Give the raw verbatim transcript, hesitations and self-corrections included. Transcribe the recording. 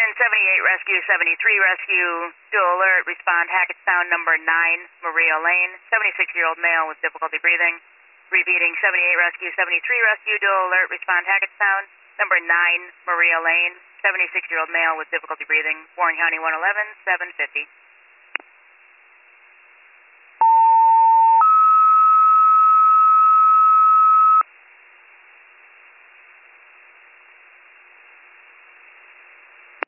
seventy-eight Rescue, seventy-three Rescue, dual alert, respond Hackettstown number nine, Maria Lane, seventy-six-year-old male with difficulty breathing. Repeating, seventy-eight Rescue, seventy-three Rescue, dual alert, respond Hackettstown number nine, Maria Lane, seventy-six-year-old male with difficulty breathing, Warren County one eleven, seven fifty.